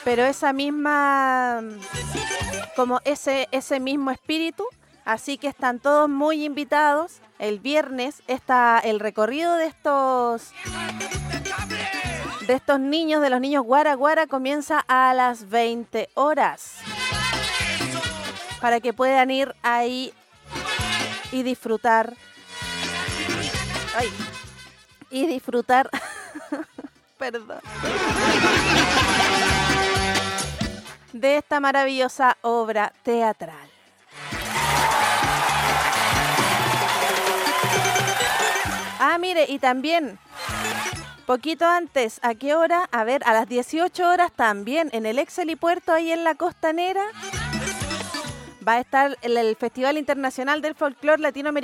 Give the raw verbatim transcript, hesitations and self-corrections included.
Pero esa misma, como ese, ese mismo espíritu, así que están todos muy invitados. El viernes está el recorrido de estos, de estos niños, de los niños Guara Guara, comienza a las veinte horas. Para que puedan ir ahí y disfrutar. Ay, y disfrutar. Perdón. De esta maravillosa obra teatral. Ah, mire, y también, poquito antes, ¿a qué hora? A ver, a las dieciocho horas también, en el ex helipuerto, ahí en la Costanera, va a estar el, el Festival Internacional del Folclor Latinoamericano.